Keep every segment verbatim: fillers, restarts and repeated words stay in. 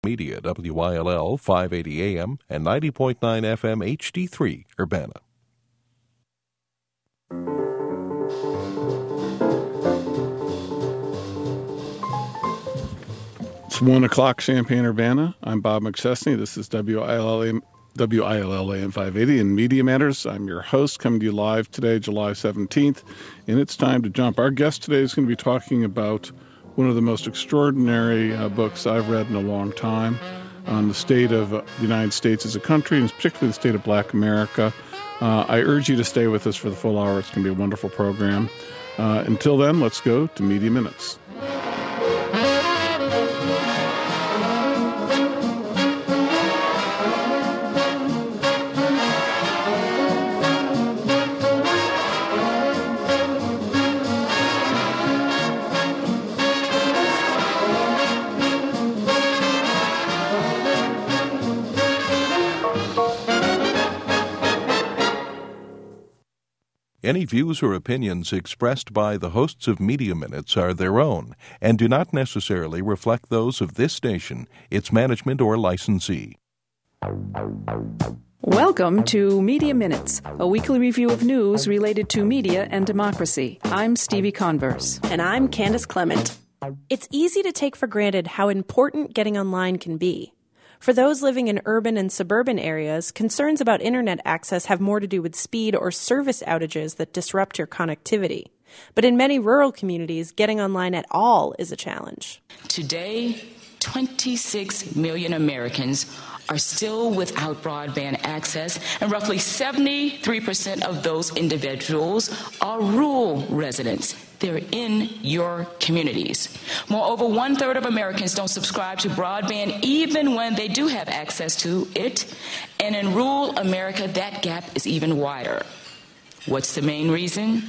Media, W I L L five eighty A M and ninety point nine F M H D three, Urbana. It's one o'clock, Champaign-Urbana. I'm Bob McChesney. This is W I L L W I L L A M five eighty in Media Matters. I'm your host, coming to you live today, July seventeenth, and it's time to jump. Our guest today is going to be talking about one of the most extraordinary uh, books I've read in a long time on the state of uh, the United States as a country, and particularly the state of Black America. Uh, I urge you to stay with us for the full hour. It's going to be a wonderful program. Uh, until then, let's go to Media Minutes. Any views or opinions expressed by the hosts of Media Minutes are their own and do not necessarily reflect those of this station, its management, or licensee. Welcome to Media Minutes, a weekly review of news related to media and democracy. I'm Stevie Converse. And I'm Candace Clement. It's easy to take for granted how important getting online can be. For those living in urban and suburban areas, concerns about internet access have more to do with speed or service outages that disrupt your connectivity. But in many rural communities, getting online at all is a challenge. Today, twenty-six million Americans are still without broadband access, and roughly seventy-three percent of those individuals are rural residents. They're in your communities. Moreover, one-third of Americans don't subscribe to broadband even when they do have access to it. And in rural America, that gap is even wider. What's the main reason?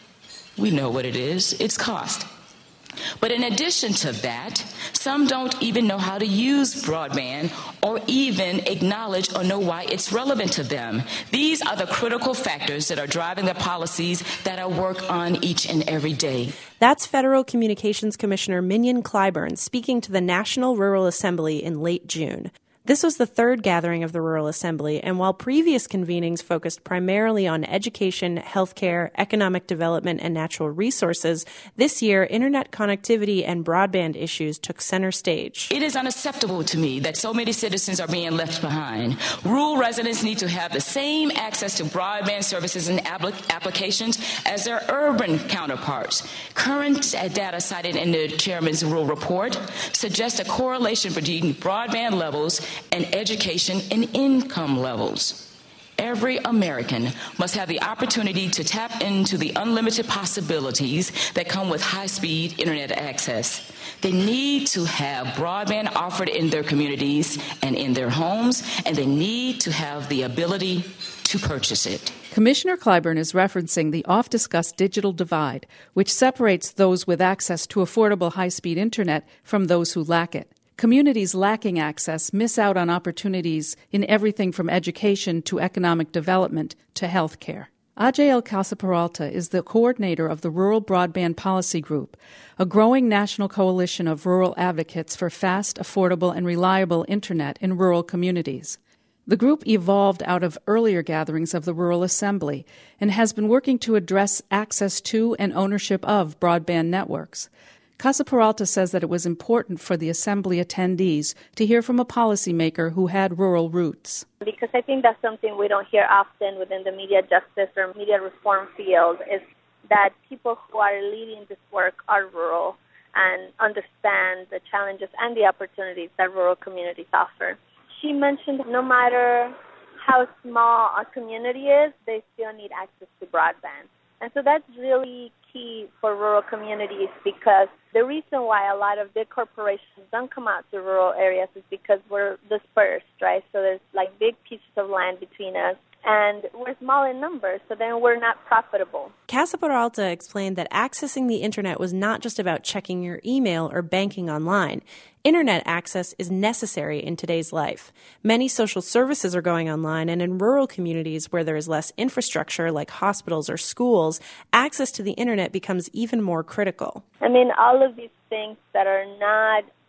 We know what it is. It's cost. But in addition to that, some don't even know how to use broadband or even acknowledge or know why it's relevant to them. These are the critical factors that are driving the policies that I work on each and every day. That's Federal Communications Commissioner Mignon Clyburn speaking to the National Rural Assembly in late June. This was the third gathering of the Rural Assembly, and while previous convenings focused primarily on education, healthcare, economic development, and natural resources, this year, internet connectivity and broadband issues took center stage. It is unacceptable to me that so many citizens are being left behind. Rural residents need to have the same access to broadband services and applications as their urban counterparts. Current data cited in the chairman's rural report suggests a correlation between broadband levels and education and income levels. Every American must have the opportunity to tap into the unlimited possibilities that come with high-speed internet access. They need to have broadband offered in their communities and in their homes, and they need to have the ability to purchase it. Commissioner Clyburn is referencing the oft-discussed digital divide, which separates those with access to affordable high-speed internet from those who lack it. Communities lacking access miss out on opportunities in everything from education to economic development to health care. Ajael Casaperalta is the coordinator of the Rural Broadband Policy Group, a growing national coalition of rural advocates for fast, affordable, and reliable internet in rural communities. The group evolved out of earlier gatherings of the Rural Assembly and has been working to address access to and ownership of broadband networks. Casaperalta says that it was important for the Assembly attendees to hear from a policymaker who had rural roots. Because I think that's something we don't hear often within the media justice or media reform field, is that people who are leading this work are rural and understand the challenges and the opportunities that rural communities offer. She mentioned no matter how small a community is, they still need access to broadband. And so that's really key for rural communities, because the reason why a lot of big corporations don't come out to rural areas is because we're dispersed, right? So there's like big pieces of land between us, and we're small in numbers, so then we're not profitable. Casaperalta explained that accessing the internet was not just about checking your email or banking online. Internet access is necessary in today's life. Many social services are going online, and in rural communities where there is less infrastructure, like hospitals or schools, access to the internet becomes even more critical. I mean, all of these things that are not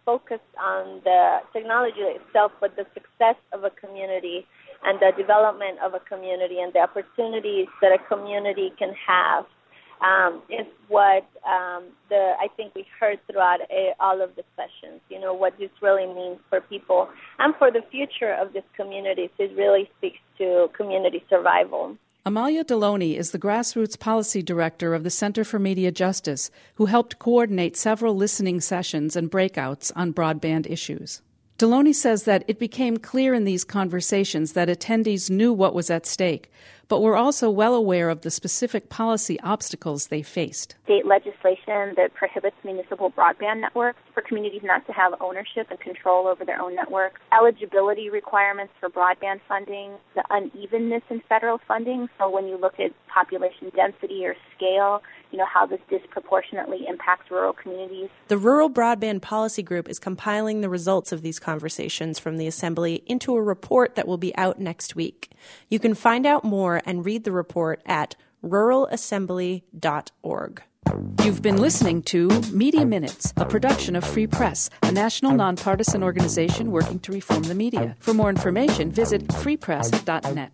focused on the technology itself, but the success of a community and the development of a community and the opportunities that a community can have um, is what um, the I think we heard throughout a, all of the sessions. You know, what this really means for people and for the future of this community. It really speaks to community survival. Amalia Deloney is the Grassroots Policy Director of the Center for Media Justice, who helped coordinate several listening sessions and breakouts on broadband issues. Deloney says that it became clear in these conversations that attendees knew what was at stake, but were also well aware of the specific policy obstacles they faced. State legislation that prohibits municipal broadband networks for communities not to have ownership and control over their own networks, eligibility requirements for broadband funding, the unevenness in federal funding. So when you look at population density or scale, you know, how this disproportionately impacts rural communities. The Rural Broadband Policy Group is compiling the results of these conversations from the Assembly into a report that will be out next week. You can find out more and read the report at rural assembly dot org. You've been listening to Media Minutes, a production of Free Press, a national nonpartisan organization working to reform the media. For more information, visit free press dot net.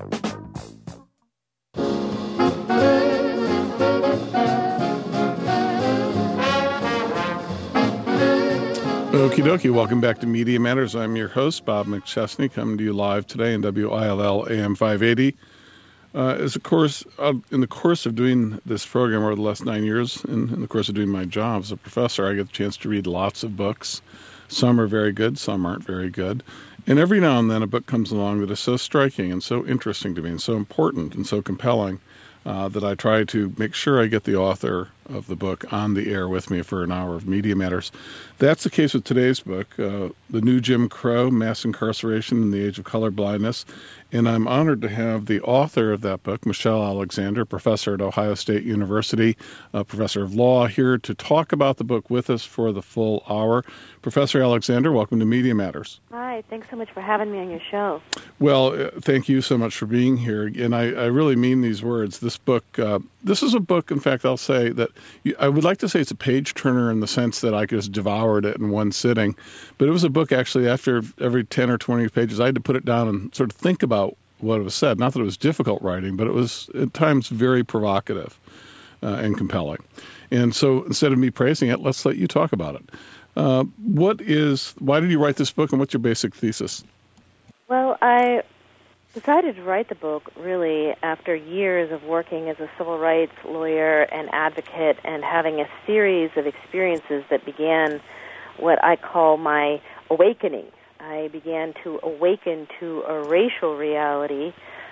Okie dokie. Welcome back to Media Matters. I'm your host, Bob McChesney, coming to you live today in W I L L A M five eighty. Uh, as of course, uh, in the course of doing this program over the last nine years, in, in the course of doing my job as a professor, I get the chance to read lots of books. Some are very good, some aren't very good. And every now and then a book comes along that is so striking and so interesting to me and so important and so compelling uh, that I try to make sure I get the author of the book on the air with me for an hour of Media Matters. That's the case with today's book, uh, The New Jim Crow, Mass Incarceration in the Age of Colorblindness. And I'm honored to have the author of that book, Michelle Alexander, professor at Ohio State University, a professor of law, here to talk about the book with us for the full hour. Professor Alexander, welcome to Media Matters. Hi, thanks so much for having me on your show. Well, uh, thank you so much for being here. And I, I really mean these words. This book, uh, this is a book, in fact, I'll say that you, I would like to say it's a page turner in the sense that I just devoured it in one sitting. But it was a book, actually, after every ten or twenty pages, I had to put it down and sort of think about what was said. Not that it was difficult writing, but it was at times very provocative uh, and compelling. And so instead of me praising it, let's let you talk about it. Uh, what is, why did you write this book, and what's your basic thesis? Well, I decided to write the book really after years of working as a civil rights lawyer and advocate and having a series of experiences that began what I call my awakening. I began to awaken to a racial reality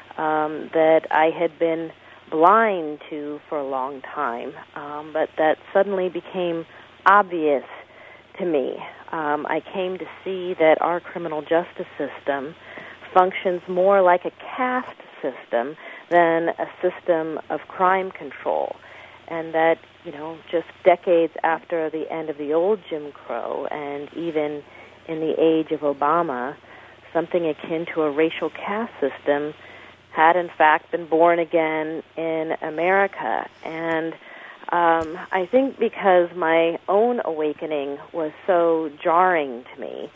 um, that I had been blind to for a long time, um, but that suddenly became obvious to me. Um, I came to see that our criminal justice system functions more like a caste system than a system of crime control, and that, you know, just decades after the end of the old Jim Crow and even in the age of Obama, something akin to a racial caste system had in fact been born again in America. And um, I think because my own awakening was so jarring to me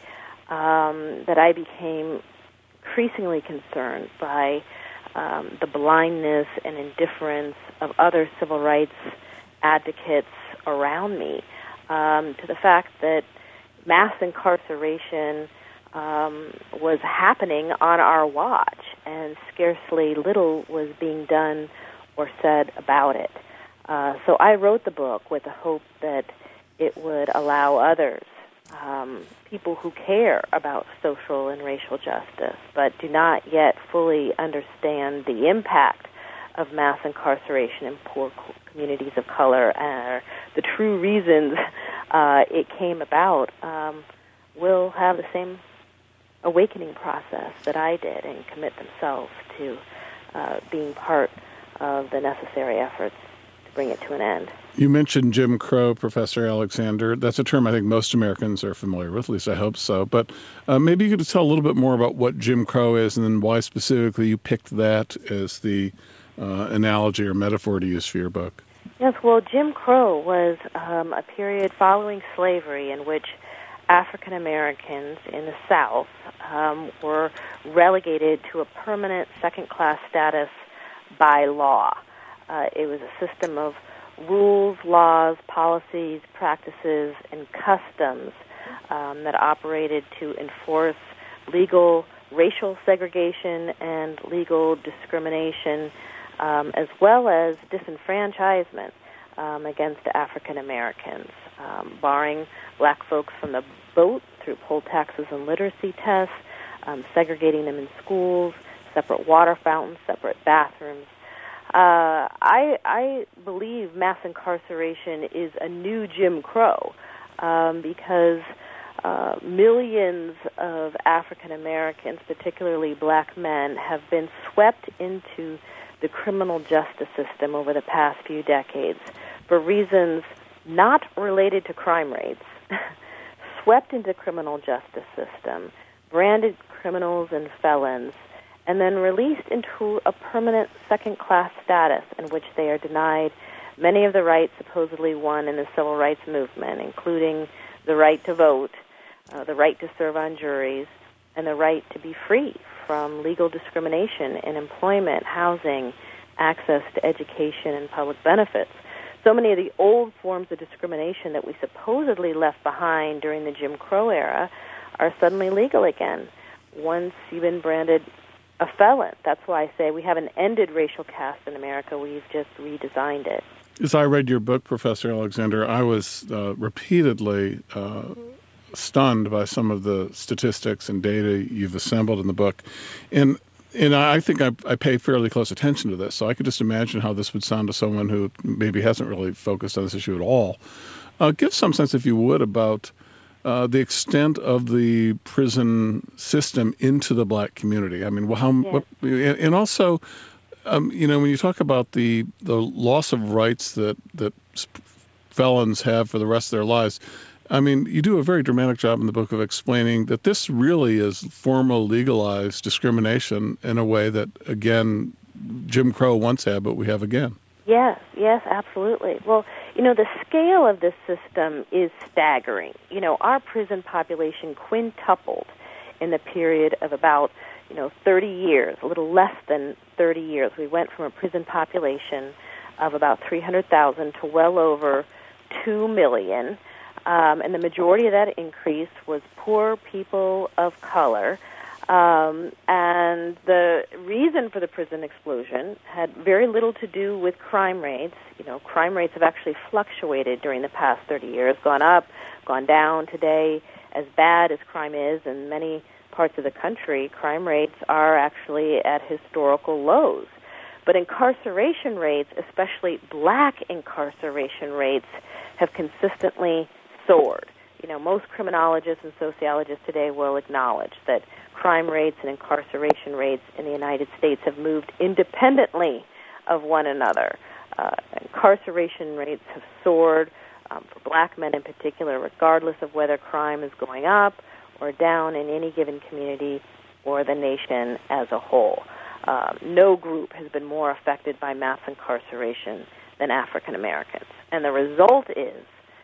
um, that I became increasingly concerned by um, the blindness and indifference of other civil rights advocates around me, um, to the fact that mass incarceration um, was happening on our watch, and scarcely little was being done or said about it. Uh, so I wrote the book with the hope that it would allow others, um, people who care about social and racial justice, but do not yet fully understand the impact of mass incarceration in poor communities of color, and the true reasons uh, it came about, um, will have the same awakening process that I did and commit themselves to uh, being part of the necessary efforts to bring it to an end. You mentioned Jim Crow, Professor Alexander. That's a term I think most Americans are familiar with, at least I hope so. But uh, maybe you could tell a little bit more about what Jim Crow is and then why specifically you picked that as the uh, analogy or metaphor to use for your book. Yes, well, Jim Crow was um, a period following slavery in which African Americans in the South um, were relegated to a permanent second-class status by law. Uh, it was a system of rules, laws, policies, practices, and customs um, that operated to enforce legal racial segregation and legal discrimination, um, as well as disenfranchisement um, against African Americans, um, barring black folks from the vote through poll taxes and literacy tests, um, segregating them in schools, separate water fountains, separate bathrooms. Uh, I, I believe mass incarceration is a new Jim Crow um, because uh, millions of African Americans, particularly black men, have been swept into the criminal justice system over the past few decades for reasons not related to crime rates, swept into the criminal justice system, branded criminals and felons, and then released into a permanent second-class status in which they are denied many of the rights supposedly won in the civil rights movement, including the right to vote, uh, the right to serve on juries, and the right to be free from legal discrimination in employment, housing, access to education, and public benefits. So many of the old forms of discrimination that we supposedly left behind during the Jim Crow era are suddenly legal again once you've been branded a felon. That's why I say we haven't ended racial caste in America. We've just redesigned it. As I read your book, Professor Alexander, I was uh, repeatedly uh, stunned by some of the statistics and data you've assembled in the book. And and I think I, I pay fairly close attention to this, so I could just imagine how this would sound to someone who maybe hasn't really focused on this issue at all. Uh, give some sense, if you would, about uh, the extent of the prison system into the black community. I mean, how, yeah. what, and also, um, you know, when you talk about the the loss of rights that that felons have for the rest of their lives, I mean, you do a very dramatic job in the book of explaining that this really is formal, legalized discrimination in a way that, again, Jim Crow once had, but we have again. Yes, yes, absolutely. Well, you know, the scale of this system is staggering. You know, our prison population quintupled in the period of about, you know, thirty years, a little less than thirty years. We went from a prison population of about three hundred thousand to well over two million. Um, and the majority of that increase was poor people of color. Um, and the reason for the prison explosion had very little to do with crime rates. You know, crime rates have actually fluctuated during the past thirty years, gone up, gone down. Today, as bad as crime is in many parts of the country, crime rates are actually at historical lows. But incarceration rates, especially black incarceration rates, have consistently soared. You know, most criminologists and sociologists today will acknowledge that crime rates and incarceration rates in the United States have moved independently of one another. Uh, incarceration rates have soared um, for black men in particular, regardless of whether crime is going up or down in any given community or the nation as a whole. Uh, no group has been more affected by mass incarceration than African Americans. And the result is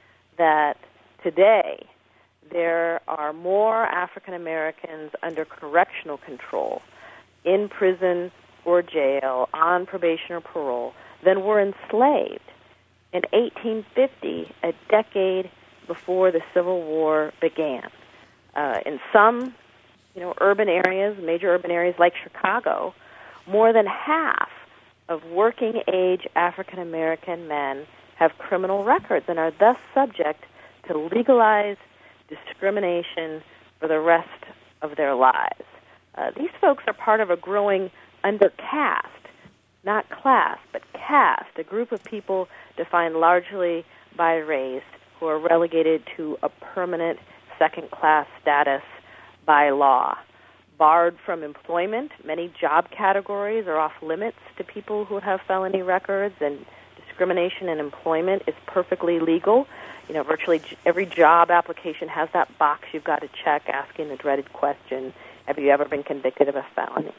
that today, there are more African Americans under correctional control, in prison or jail, on probation or parole, than were enslaved in eighteen fifty, a decade before the Civil War began. Uh, in some, you know, urban areas, major urban areas like Chicago, more than half of working-age African American men have criminal records and are thus subject to legalized discrimination for the rest of their lives. Uh, these folks are part of a growing undercaste, not class, but caste, a group of people defined largely by race who are relegated to a permanent second-class status by law. Barred from employment, many job categories are off limits to people who have felony records, and discrimination in employment is perfectly legal. You know, virtually every job application has that box you've got to check asking the dreaded question, have you ever been convicted of a felony?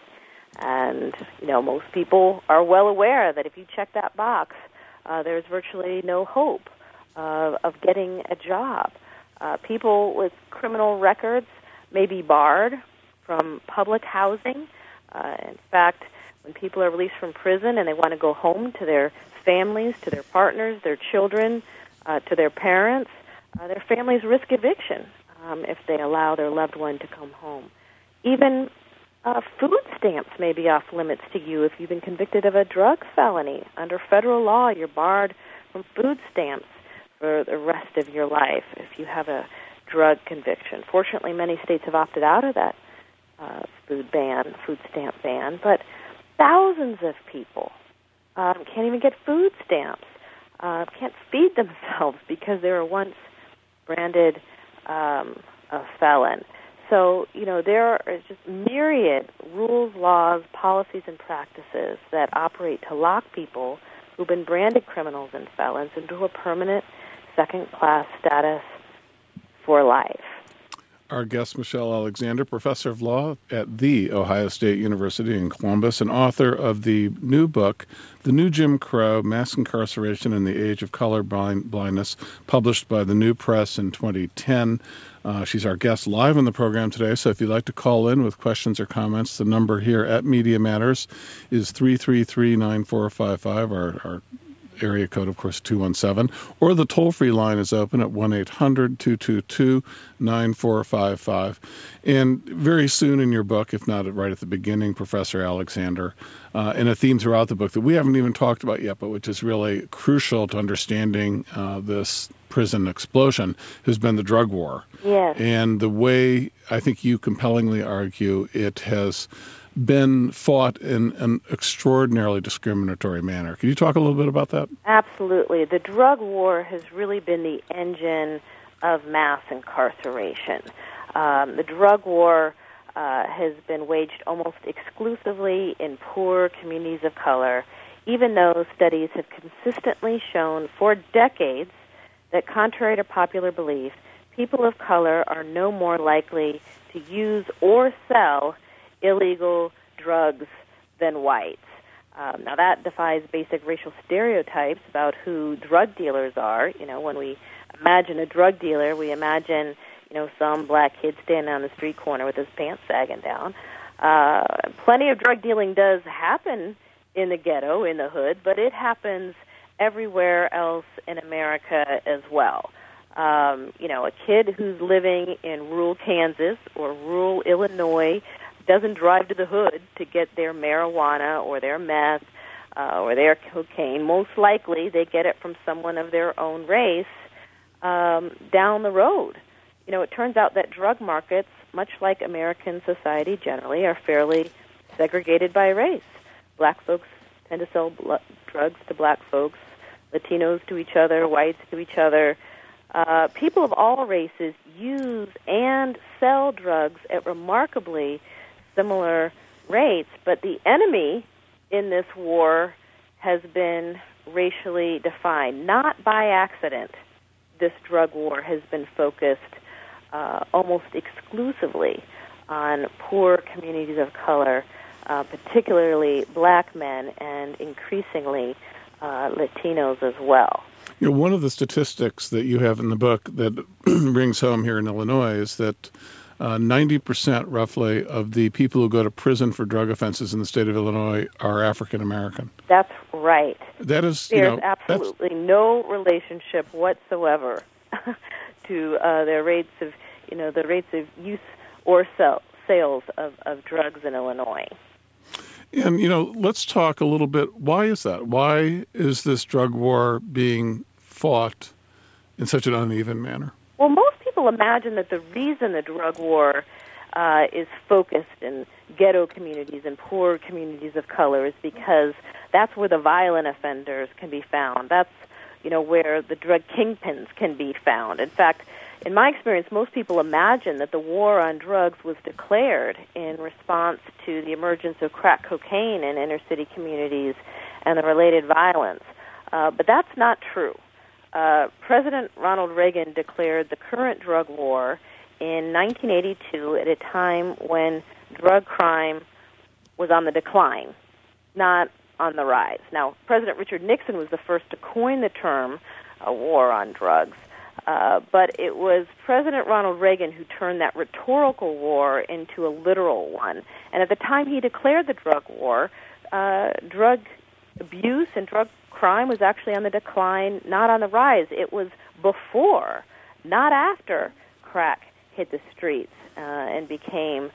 And, you know, most people are well aware that if you check that box, uh, there's virtually no hope uh, of getting a job. Uh, people with criminal records may be barred from public housing. Uh, in fact, when people are released from prison and they want to go home to their families, to their partners, their children, uh, to their parents, uh, their families risk eviction um, if they allow their loved one to come home. Even uh, food stamps may be off limits to you if you've been convicted of a drug felony. Under federal law, you're barred from food stamps for the rest of your life if you have a drug conviction. Fortunately, many states have opted out of that uh, food ban, food stamp ban, but thousands of people um, can't even get food stamps, uh, can't feed themselves because they were once branded um, a felon. So, you know, there are just myriad rules, laws, policies, and practices that operate to lock people who've been branded criminals and felons into a permanent second-class status for life. Our guest, Michelle Alexander, professor of law at The Ohio State University in Columbus, and author of the new book, The New Jim Crow, Mass Incarceration in the Age of Color Blind- Blindness, published by the New Press in twenty ten. Uh, she's our guest live on the program today, so if you'd like to call in with questions or comments, the number here at Media Matters is three three three, nine four five five, our, our area code, of course, two one seven, or the toll-free line is open at one eight hundred, two two two, nine four five five. And very soon in your book, if not right at the beginning, Professor Alexander, uh, and a theme throughout the book that we haven't even talked about yet, but which is really crucial to understanding uh, this prison explosion, has been the drug war. Yes. And the way, I think you compellingly argue, it has been fought in an extraordinarily discriminatory manner. Can you talk a little bit about that? Absolutely. The drug war has really been the engine of mass incarceration. Um, the drug war uh, has been waged almost exclusively in poor communities of color, even though studies have consistently shown for decades that, contrary to popular belief, people of color are no more likely to use or sell illegal drugs than whites. Um, now that defies basic racial stereotypes about who drug dealers are. You know, when we imagine a drug dealer, we imagine, you know, some black kid standing on the street corner with his pants sagging down. Uh, plenty of drug dealing does happen in the ghetto, in the hood, but it happens everywhere else in America as well. Um, you know, a kid who's living in rural Kansas or rural Illinois doesn't drive to the hood to get their marijuana or their meth uh, or their cocaine. Most likely they get it from someone of their own race um, down the road. You know, it turns out that drug markets, much like American society generally, are fairly segregated by race. Black folks tend to sell bl- drugs to black folks, Latinos to each other, whites to each other. Uh, people of all races use and sell drugs at remarkably similar rates, but the enemy in this war has been racially defined. Not by accident, this drug war has been focused uh, almost exclusively on poor communities of color, uh, particularly black men and increasingly uh, Latinos as well. You know, one of the statistics that you have in the book that rings home here in Illinois is that Uh, ninety percent roughly of the people who go to prison for drug offenses in the state of Illinois are African American. That's right. That is, There's you know, absolutely no relationship whatsoever to uh, their rates of, you know, the rates of use or sell, sales of, of drugs in Illinois. And, you know, let's talk a little bit. Why is that? Why is this drug war being fought in such an uneven manner? Well, most people imagine that the reason the drug war uh, is focused in ghetto communities and poor communities of color is because that's where the violent offenders can be found. That's, you know, where the drug kingpins can be found. In fact, in my experience, most people imagine that the war on drugs was declared in response to the emergence of crack cocaine in inner-city communities and the related violence. Uh, but that's not true. Uh, President Ronald Reagan declared the current drug war in nineteen eighty-two at a time when drug crime was on the decline, not on the rise. Now, President Richard Nixon was the first to coin the term uh, war on drugs. Uh, but it was President Ronald Reagan who turned that rhetorical war into a literal one. And at the time he declared the drug war, uh, drug abuse and drug crime was actually on the decline, not on the rise. It was before, not after, crack hit the streets uh, and became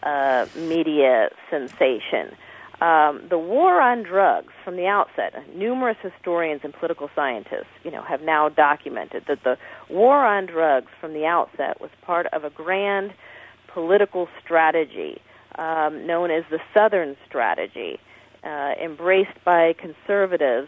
a media sensation. Um, the war on drugs from the outset, numerous historians and political scientists, you know, have now documented that the war on drugs from the outset was part of a grand political strategy um, known as the Southern Strategy, uh, embraced by conservatives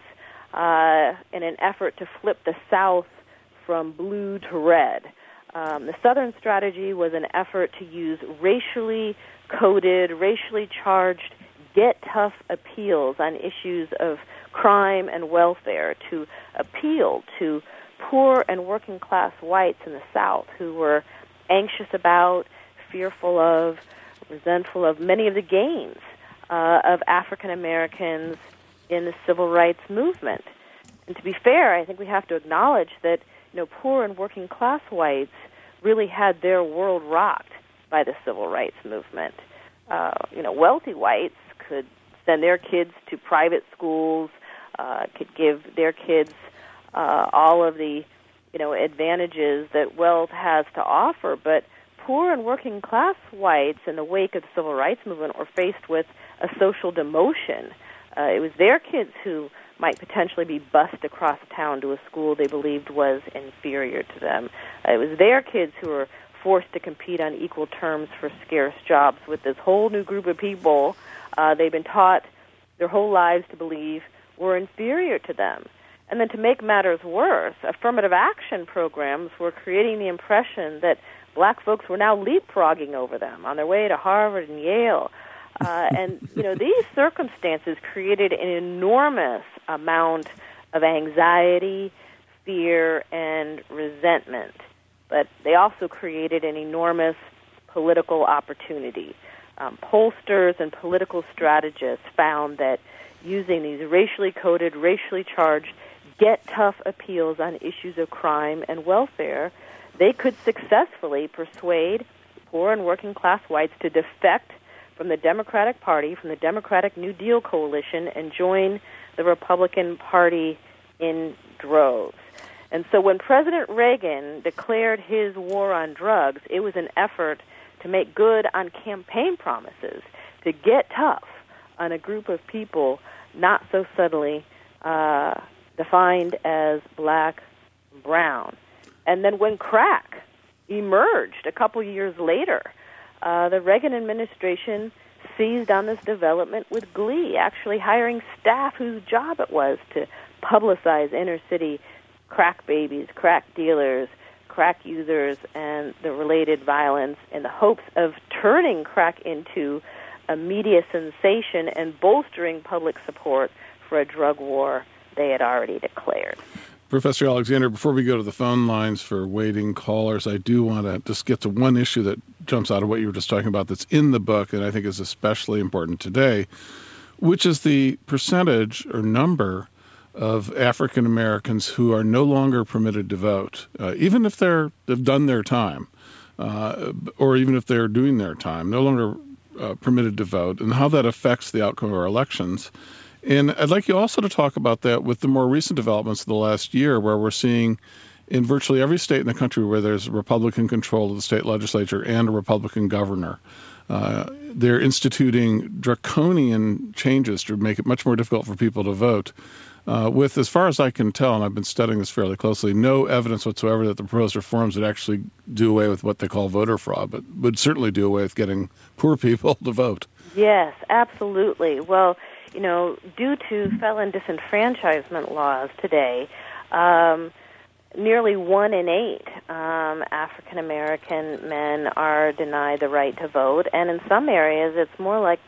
uh, in an effort to flip the South from blue to red. Um, the Southern Strategy was an effort to use racially coded, racially charged get tough appeals on issues of crime and welfare, to appeal to poor and working class whites in the South who were anxious about, fearful of, resentful of many of the gains uh, of African Americans in the civil rights movement. And to be fair, I think we have to acknowledge that, you know, poor and working class whites really had their world rocked by the civil rights movement. Uh, you know, wealthy whites could send their kids to private schools, uh, could give their kids uh, all of the, you know, advantages that wealth has to offer. But poor and working class whites in the wake of the civil rights movement were faced with a social demotion. Uh, it was their kids who might potentially be bused across town to a school they believed was inferior to them. Uh, it was their kids who were forced to compete on equal terms for scarce jobs with this whole new group of people uh, they've been taught their whole lives to believe were inferior to them. And then to make matters worse, affirmative action programs were creating the impression that black folks were now leapfrogging over them on their way to Harvard and Yale. Uh, and, you know, these circumstances created an enormous amount of anxiety, fear, and resentment. But they also created an enormous political opportunity. Um, pollsters and political strategists found that using these racially coded, racially charged, get-tough appeals on issues of crime and welfare, they could successfully persuade poor and working-class whites to defect from the Democratic Party, from the Democratic New Deal coalition, and join the Republican Party in droves. And so when President Reagan declared his war on drugs, it was an effort to make good on campaign promises, to get tough on a group of people not so subtly uh, defined as black and brown. And then when crack emerged a couple years later, uh, the Reagan administration seized on this development with glee, actually hiring staff whose job it was to publicize inner-city crack babies, crack dealers, crack users, and the related violence in the hopes of turning crack into a media sensation and bolstering public support for a drug war they had already declared. Professor Alexander, before we go to the phone lines for waiting callers, I do want to just get to one issue that jumps out of what you were just talking about that's in the book and I think is especially important today, which is the percentage or number of African Americans who are no longer permitted to vote, uh, even if they're they've done their time, uh, or even if they're doing their time, no longer uh, permitted to vote, and how that affects the outcome of our elections. And I'd like you also to talk about that with the more recent developments of the last year, where we're seeing in virtually every state in the country where there's Republican control of the state legislature and a Republican governor, uh, they're instituting draconian changes to make it much more difficult for people to vote. Uh, with, as far as I can tell, and I've been studying this fairly closely, no evidence whatsoever that the proposed reforms would actually do away with what they call voter fraud, but would certainly do away with getting poor people to vote. Yes, absolutely. Well, you know, due to felon disenfranchisement laws today, um, nearly one in eight um, African American men are denied the right to vote, and in some areas it's more like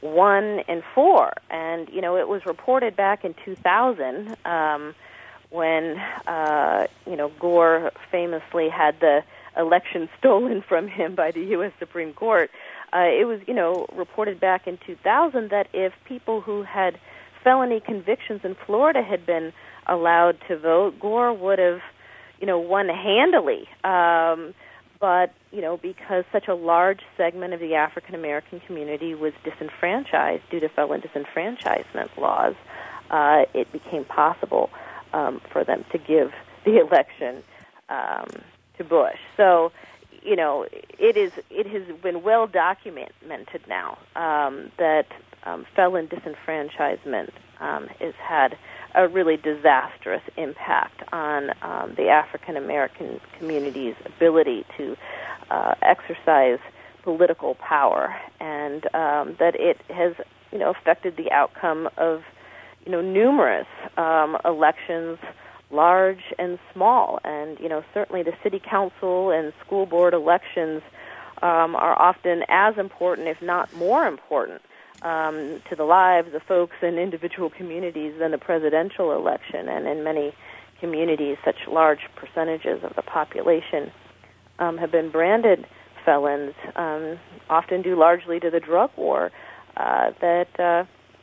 one in four. And, you know, it was reported back in two thousand um, when, uh, you know, Gore famously had the election stolen from him by the U S Supreme Court. Uh, it was, you know, reported back in two thousand that if people who had felony convictions in Florida had been allowed to vote, Gore would have, you know, won handily. Um, but, you know, because such a large segment of the African American community was disenfranchised due to felon disenfranchisement laws, uh, it became possible um, for them to give the election um, to Bush. So, you know, it is it has been well documented now um, that um, felon disenfranchisement um, has had a really disastrous impact on um, the African American community's ability to uh, exercise political power, and um, that it has, you know, affected the outcome of, you know, numerous um, elections, large and small. And, you know, certainly the city council and school board elections um, are often as important, if not more important, um, to the lives of folks in individual communities than the presidential election. And in many communities, such large percentages of the population um, have been branded felons, um, often due largely to the drug war, uh, that uh,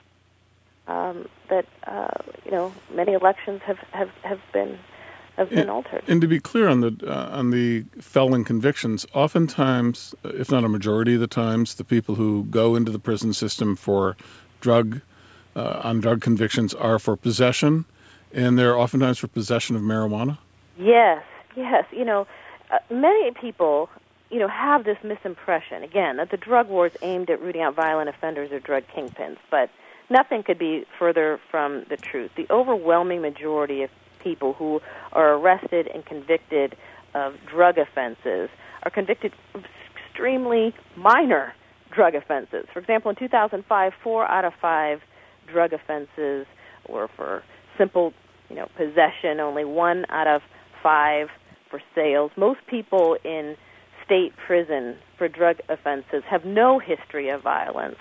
um, that uh, you know many elections have, have, have been have been and, altered. And to be clear on the uh, on the felon convictions, oftentimes, if not a majority of the times, the people who go into the prison system for drug uh, on drug convictions are for possession, and they're oftentimes for possession of marijuana. Yes, yes. You know, uh, many people, you know, have this misimpression, again, that the drug war is aimed at rooting out violent offenders or drug kingpins, but nothing could be further from the truth. The overwhelming majority of people who are arrested and convicted of drug offenses are convicted of extremely minor drug offenses. For example, in two thousand five, four out of five drug offenses were for simple, you know, possession, only one out of five for sales. Most people in state prison for drug offenses have no history of violence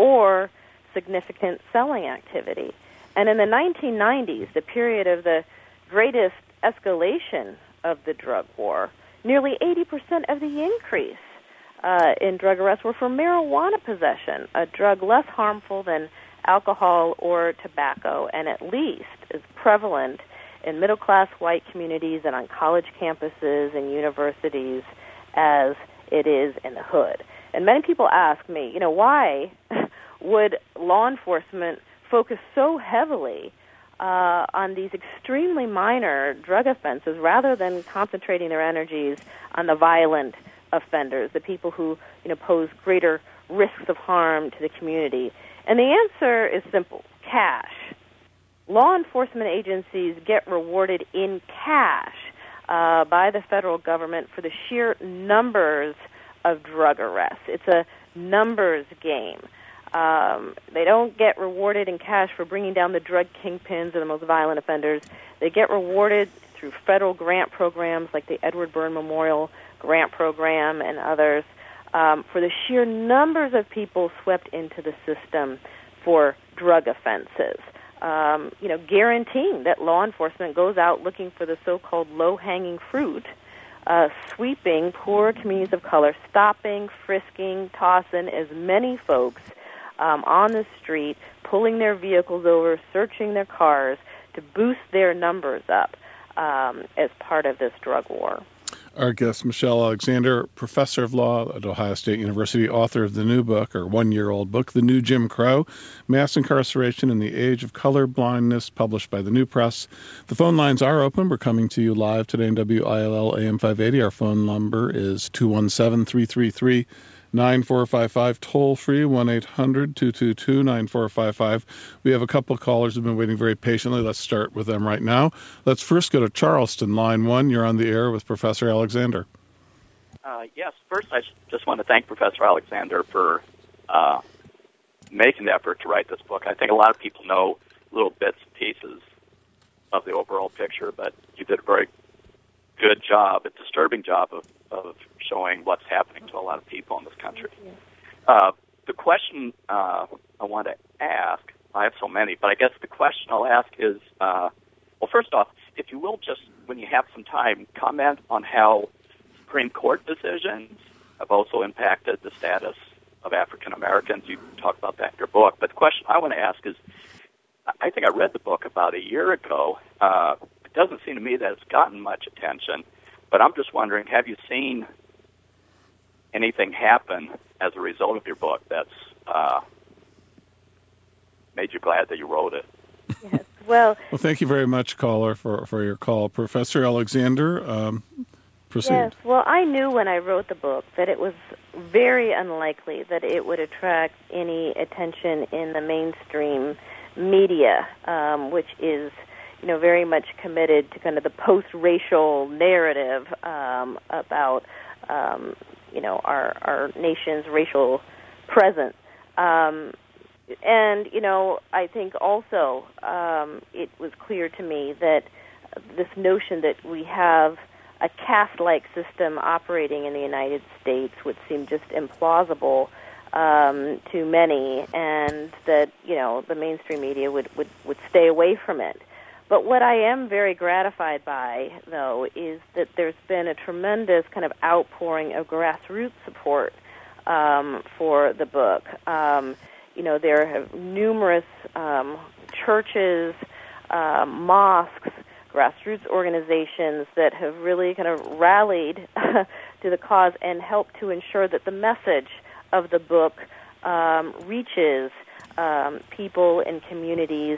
or significant selling activity. And in the nineteen nineties, the period of the greatest escalation of the drug war, nearly eighty percent of the increase uh, in drug arrests were for marijuana possession, a drug less harmful than alcohol or tobacco, and at least as prevalent in middle-class white communities and on college campuses and universities as it is in the hood. And many people ask me, you know, why would law enforcement focus so heavily uh, on these extremely minor drug offenses rather than concentrating their energies on the violent offenders, the people who, you know, pose greater risks of harm to the community? And the answer is simple: cash. Law enforcement agencies get rewarded in cash uh, by the federal government for the sheer numbers of drug arrests. It's a numbers game. Um, they don't get rewarded in cash for bringing down the drug kingpins or the most violent offenders. They get rewarded through federal grant programs like the Edward Byrne Memorial Grant Program and others um, for the sheer numbers of people swept into the system for drug offenses. Um, you know, guaranteeing that law enforcement goes out looking for the so-called low-hanging fruit, uh, sweeping poor communities of color, stopping, frisking, tossing as many folks um, on the street, pulling their vehicles over, searching their cars to boost their numbers up um, as part of this drug war. Our guest, Michelle Alexander, professor of law at Ohio State University, author of the new book, or one-year-old book, The New Jim Crow, Mass Incarceration in the Age of Color Blindness, published by the New Press. The phone lines are open. We're coming to you live today in W I L L A M five eighty. Our phone number is two one seven, three three three, nine four five five, toll free, one eight hundred, two two two, nine four five five. We have a couple of callers who have been waiting very patiently. Let's start with them right now. Let's first go to Charleston, line one. You're on the air with Professor Alexander. Uh, yes, first I just want to thank Professor Alexander for uh, making the effort to write this book. I think a lot of people know little bits and pieces of the overall picture, but you did a very good job, a disturbing job of, of showing what's happening to a lot of people in this country. Uh, the question uh, I want to ask, I have so many, but I guess the question I'll ask is, uh, well, first off, if you will, just when you have some time, comment on how Supreme Court decisions have also impacted the status of African Americans. You talk about that in your book. But the question I want to ask is, I think I read the book about a year ago. Uh, it doesn't seem to me that it's gotten much attention. But I'm just wondering, have you seen anything happen as a result of your book that's uh, made you glad that you wrote it? Yes. Well, well, thank you very much, caller, for, for your call. Professor Alexander, um, proceed. Yes. Well, I knew when I wrote the book that it was very unlikely that it would attract any attention in the mainstream media, um, which is, you know, very much committed to kind of the post-racial narrative um, about, um, you know, our, our nation's racial presence. Um, and, you know, I think also um, it was clear to me that this notion that we have a caste-like system operating in the United States would seem just implausible um, to many, and that, you know, the mainstream media would, would, would stay away from it. But what I am very gratified by, though, is that there's been a tremendous kind of outpouring of grassroots support um, for the book. Um, you know, there have numerous um, churches, uh, mosques, grassroots organizations that have really kind of rallied to the cause and helped to ensure that the message of the book um, reaches um, people and communities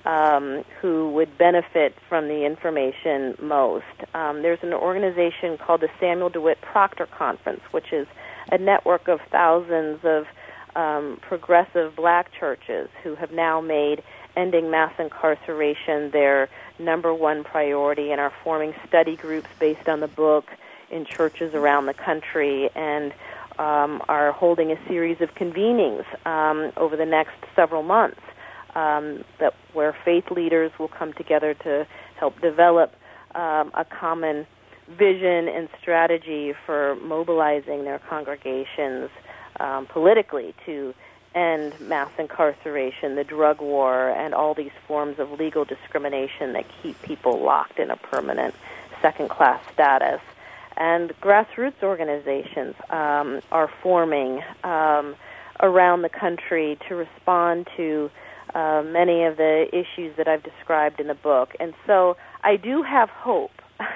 Um, who would benefit from the information most. Um, there's an organization called the Samuel DeWitt Proctor Conference, which is a network of thousands of um, progressive black churches who have now made ending mass incarceration their number one priority and are forming study groups based on the book in churches around the country, and um, are holding a series of convenings um, over the next several months. Um, that where faith leaders will come together to help develop um, a common vision and strategy for mobilizing their congregations um, politically to end mass incarceration, the drug war, and all these forms of legal discrimination that keep people locked in a permanent second-class status. And grassroots organizations um, are forming um, around the country to respond to Uh, many of the issues that I've described in the book. And so I do have hope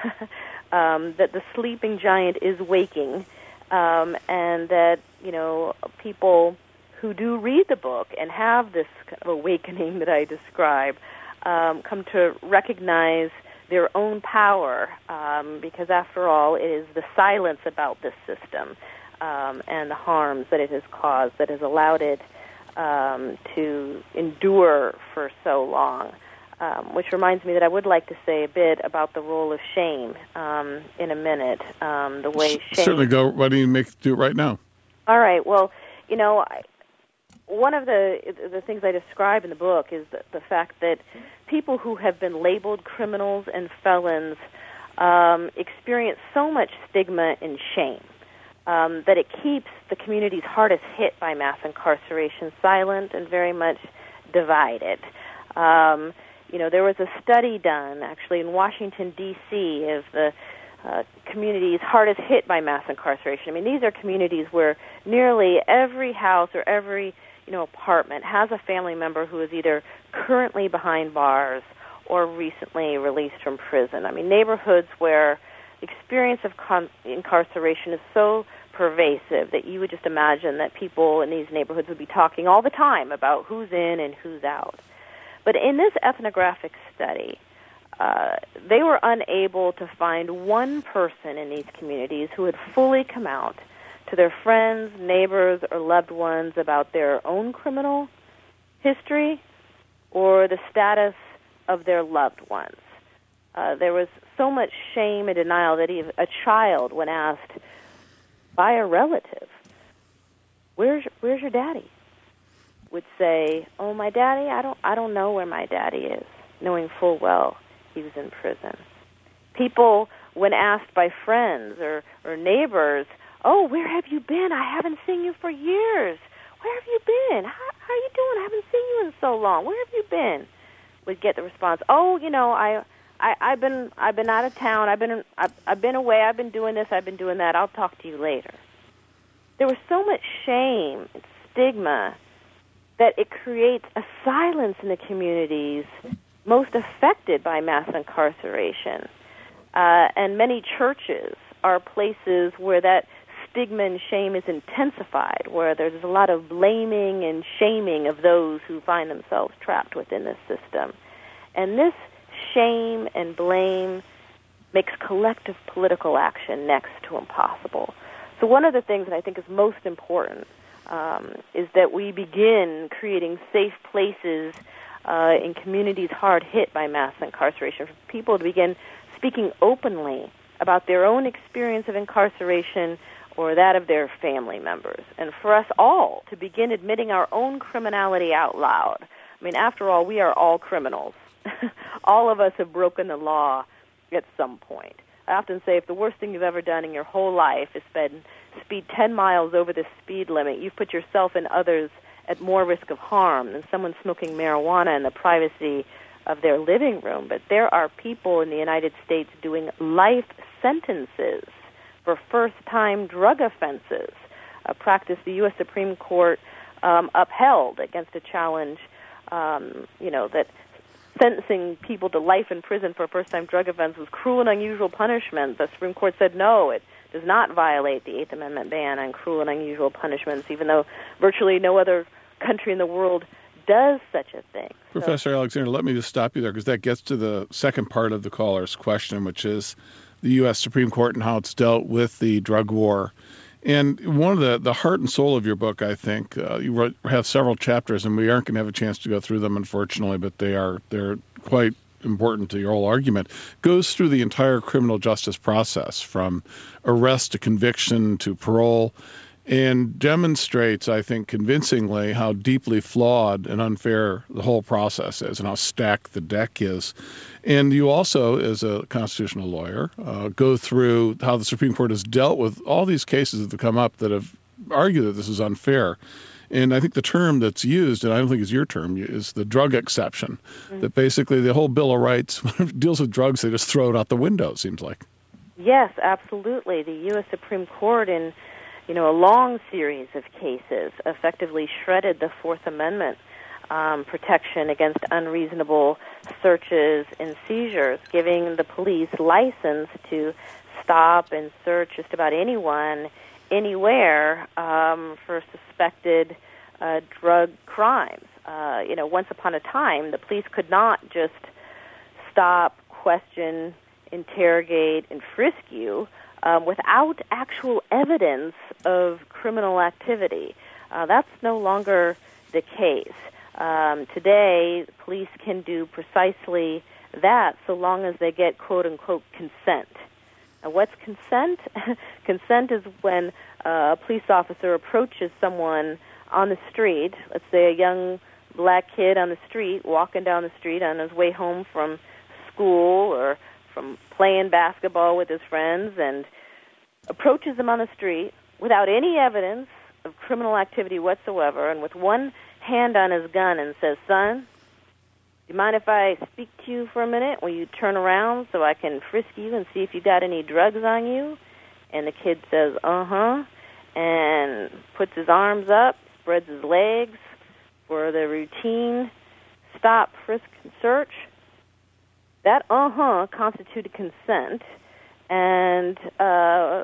um, that the sleeping giant is waking, um, and that, you know, people who do read the book and have this kind of awakening that I describe um, come to recognize their own power, um, because after all, it is the silence about this system um, and the harms that it has caused that has allowed it Um, to endure for so long, um, which reminds me that I would like to say a bit about the role of shame um, in a minute. Um, the way shame. Certainly, go. Why don't you make do it right now? All right. Well, you know, I, one of the the things I describe in the book is the, the fact that people who have been labeled criminals and felons um, experience so much stigma and shame. Um, that it keeps the communities hardest hit by mass incarceration silent and very much divided. Um, you know, there was a study done, actually, in Washington, D C of the uh, communities hardest hit by mass incarceration. I mean, these are communities where nearly every house or every, you know, apartment has a family member who is either currently behind bars or recently released from prison. I mean, neighborhoods where experience of con- incarceration is so pervasive that you would just imagine that people in these neighborhoods would be talking all the time about who's in and who's out. But in this ethnographic study, uh, they were unable to find one person in these communities who had fully come out to their friends, neighbors, or loved ones about their own criminal history or the status of their loved ones. Uh, there was so much shame and denial that even a child, when asked by a relative, "Where's where's your daddy?" would say, "Oh, my daddy, I don't I don't know where my daddy is," knowing full well he was in prison. People, when asked by friends or, or neighbors, "Oh, where have you been? I haven't seen you for years. Where have you been? How, how are you doing? I haven't seen you in so long. Where have you been?" would get the response, "Oh, you know, I, I, I've been, I've been out of town. I've been, I've, I've been away. I've been doing this. I've been doing that. I'll talk to you later." There was so much shame and stigma that it creates a silence in the communities most affected by mass incarceration. Uh, and many churches are places where that stigma and shame is intensified, where there's a lot of blaming and shaming of those who find themselves trapped within this system. And this shame and blame makes collective political action next to impossible. So one of the things that I think is most important um, is that we begin creating safe places uh, in communities hard hit by mass incarceration, for people to begin speaking openly about their own experience of incarceration or that of their family members, and for us all to begin admitting our own criminality out loud. I mean, after all, we are all criminals. All of us have broken the law at some point. I often say if the worst thing you've ever done in your whole life is spend, speed ten miles over the speed limit, you've put yourself and others at more risk of harm than someone smoking marijuana in the privacy of their living room. But there are people in the United States doing life sentences for first-time drug offenses, a practice the U S Supreme Court um, upheld against a challenge, um, you know, that sentencing people to life in prison for a first-time drug offense was cruel and unusual punishment. The Supreme Court said no, it does not violate the Eighth Amendment ban on cruel and unusual punishments, even though virtually no other country in the world does such a thing. Professor so, Alexander, let me just stop you there, because that gets to the second part of the caller's question, which is the U S Supreme Court and how it's dealt with the drug war. And one of the, the heart and soul of your book, I think, uh, you wrote, have several chapters, and we aren't going to have a chance to go through them, unfortunately, but they are they're quite important to your whole argument, goes through the entire criminal justice process, from arrest to conviction to parole, and demonstrates, I think, convincingly how deeply flawed and unfair the whole process is and how stacked the deck is. And you also, as a constitutional lawyer, uh, go through how the Supreme Court has dealt with all these cases that have come up that have argued that this is unfair. And I think the term that's used, and I don't think it's your term, is the drug exception, mm-hmm. that basically the whole Bill of Rights, when it deals with drugs, they just throw it out the window, it seems like. Yes, absolutely. The U S Supreme Court, in you know, a long series of cases, effectively shredded the Fourth Amendment um, protection against unreasonable searches and seizures, giving the police license to stop and search just about anyone, anywhere, um, for suspected uh, drug crimes. Uh, you know, once upon a time, the police could not just stop, question, interrogate, and frisk you Um, without actual evidence of criminal activity. Uh, that's no longer the case. Um, today, police can do precisely that so long as they get quote-unquote consent. Now, what's consent? Consent is when uh, a police officer approaches someone on the street, let's say a young black kid on the street, walking down the street on his way home from school or from playing basketball with his friends, and approaches him on the street without any evidence of criminal activity whatsoever, and with one hand on his gun, and says, "Son, do you mind if I speak to you for a minute? Will you turn around so I can frisk you and see if you got any drugs on you?" And the kid says, "Uh-huh," and puts his arms up, spreads his legs for the routine stop, frisk, and search. That uh-huh constituted consent, and uh,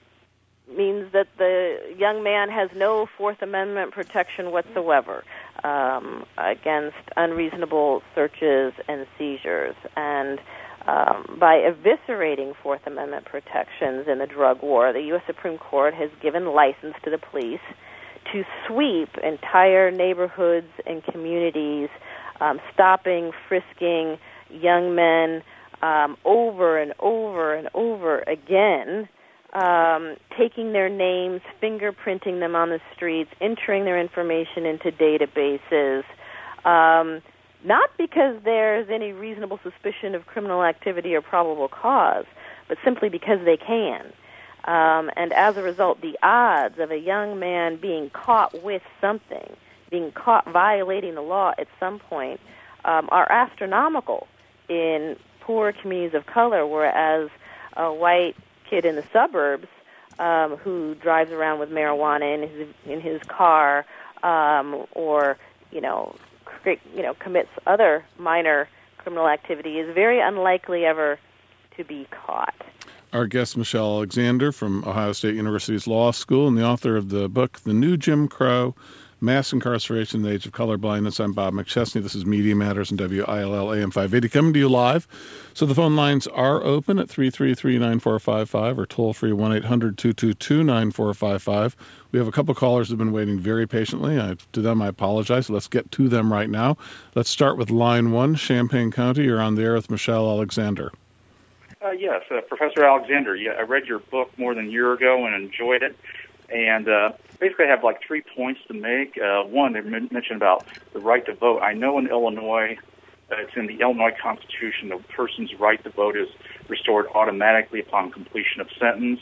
means that the young man has no Fourth Amendment protection whatsoever um, against unreasonable searches and seizures. And um, by eviscerating Fourth Amendment protections in the drug war, the U S Supreme Court has given license to the police to sweep entire neighborhoods and communities, um, stopping, frisking young men um, over and over and over again, um, taking their names, fingerprinting them on the streets, entering their information into databases, um, not because there's any reasonable suspicion of criminal activity or probable cause, but simply because they can. Um, and as a result, the odds of a young man being caught with something, being caught violating the law at some point, um, are astronomical in poor communities of color, whereas a white kid in the suburbs um, who drives around with marijuana in his in his car, um, or you know, cre- you know, commits other minor criminal activity is very unlikely ever to be caught. Our guest, Michelle Alexander from Ohio State University's Law School and the author of the book, The New Jim Crow, Mass Incarceration in the Age of Colorblindness. I'm Bob McChesney. This is Media Matters on W I L L A M five eighty, coming to you live. So the phone lines are open at three three three, nine four five five or toll-free one eight hundred, two two two, nine four five five. We have a couple callers who have been waiting very patiently. I, to them, I apologize. Let's get to them right now. Let's start with line one, Champaign County. You're on the air with Michelle Alexander. Uh, yes, uh, Professor Alexander, yeah, I read your book more than a year ago and enjoyed it. And uh, basically I have like three points to make. Uh, one, they m- mentioned about the right to vote. I know in Illinois, uh, it's in the Illinois Constitution, the person's right to vote is restored automatically upon completion of sentence.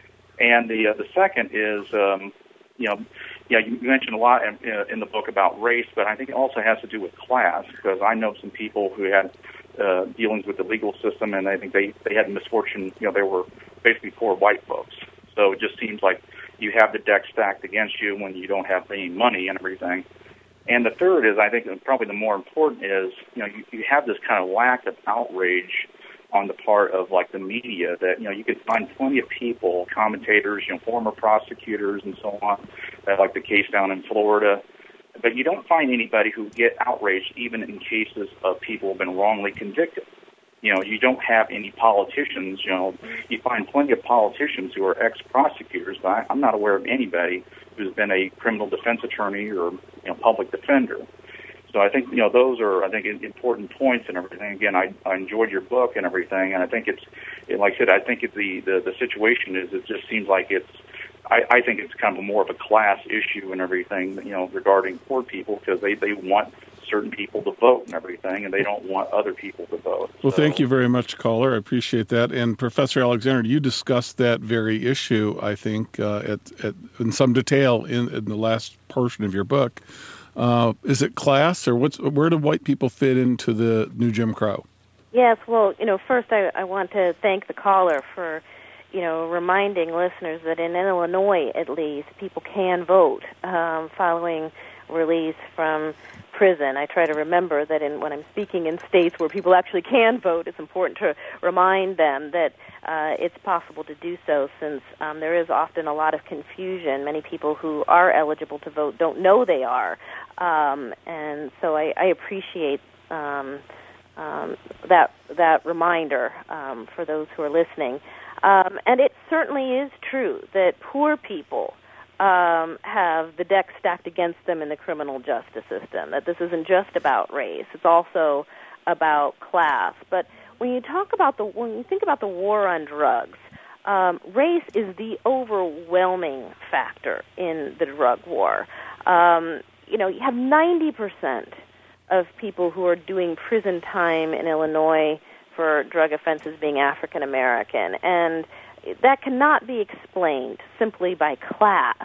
And the uh, the second is, um, you know, yeah, you mentioned a lot in, uh, in the book about race, but I think it also has to do with class, because I know some people who had uh, dealings with the legal system, and I think they, they had misfortune, you know, they were basically poor white folks. So it just seems like you have the deck stacked against you when you don't have any money and everything. And the third is, I think probably the more important is, you know, you, you have this kind of lack of outrage on the part of, like, the media that, you know, you could find plenty of people, commentators, you know, former prosecutors and so on, that, like the case down in Florida, but you don't find anybody who get outraged even in cases of people who have been wrongly convicted. You know, you don't have any politicians, you know, you find plenty of politicians who are ex-prosecutors, but I, I'm not aware of anybody who's been a criminal defense attorney or, you know, public defender. So I think, you know, those are, I think, important points and everything. Again, I, I enjoyed your book and everything, and I think it's, like I said, I think it, the, the, the situation is, it just seems like it's, I, I think it's kind of more of a class issue and everything, you know, regarding poor people, because they, they want certain people to vote and everything, and they don't want other people to vote. Well, so, thank you very much, caller. I appreciate that. And Professor Alexander, you discussed that very issue, I think, uh, at, at in some detail in, in the last portion of your book. Uh, is it class, or what's where do white people fit into the new Jim Crow? Yes, well, you know, first I, I want to thank the caller for, you know, reminding listeners that in Illinois, at least, people can vote um, following release from prison. I try to remember that in, when I'm speaking in states where people actually can vote, it's important to remind them that uh, it's possible to do so, since um, there is often a lot of confusion. Many people who are eligible to vote don't know they are. Um, and so I, I appreciate um, um, that that reminder um, for those who are listening. Um, and it certainly is true that poor people Um, have the deck stacked against them in the criminal justice system, that this isn't just about race, it's also about class. But when you talk about the, when you think about the war on drugs, um, race is the overwhelming factor in the drug war. Um, you know, you have ninety percent of people who are doing prison time in Illinois for drug offenses being African American, and that cannot be explained simply by class.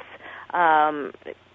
Um,